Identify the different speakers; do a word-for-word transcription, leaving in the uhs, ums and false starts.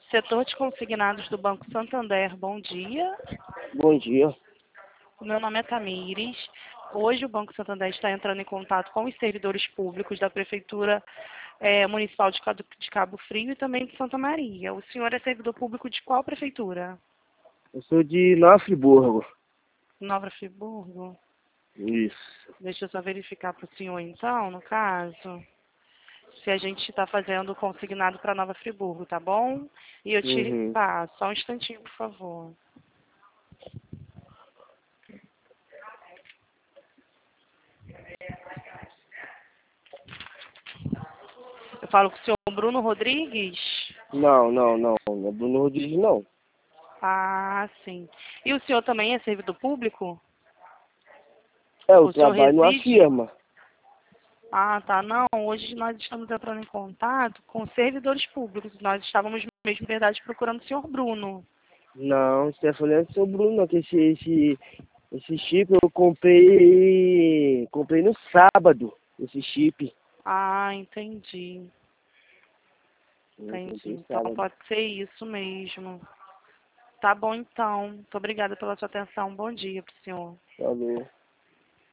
Speaker 1: Setor de consignados do Banco Santander, bom dia.
Speaker 2: Bom dia.
Speaker 1: O meu nome é Tamires. Hoje o Banco Santander está entrando em contato com os servidores públicos da Prefeitura eh, Municipal de Cabo, de Cabo Frio e também de Santa Maria. O senhor é servidor público de qual prefeitura?
Speaker 2: Eu sou de Nova Friburgo.
Speaker 1: Nova Friburgo?
Speaker 2: Isso.
Speaker 1: Deixa eu só verificar para o senhor então, no caso, se a gente está fazendo consignado para Nova Friburgo, tá bom? E eu te
Speaker 2: Uhum.
Speaker 1: passo, só um instantinho, por favor. Eu falo com o senhor Bruno Rodrigues?
Speaker 2: Não, não, não. Não é Bruno Rodrigues, não.
Speaker 1: Ah, sim. E o senhor também é servidor público?
Speaker 2: É, eu
Speaker 1: O senhor
Speaker 2: trabalho numa
Speaker 1: reside?
Speaker 2: firma.
Speaker 1: Ah, tá. Não, hoje nós estamos entrando em contato com servidores públicos. Nós estávamos mesmo, na verdade, procurando o senhor Bruno.
Speaker 2: Não, você tá falando do seu Bruno, não, que esse, esse, esse chip eu comprei. Comprei no sábado, esse chip.
Speaker 1: Ah, entendi.
Speaker 2: Eu
Speaker 1: Entendi.
Speaker 2: comprei
Speaker 1: Então
Speaker 2: sábado.
Speaker 1: pode ser isso mesmo. Tá bom, então. Muito obrigada pela sua atenção. Bom dia pro senhor.
Speaker 2: Falou.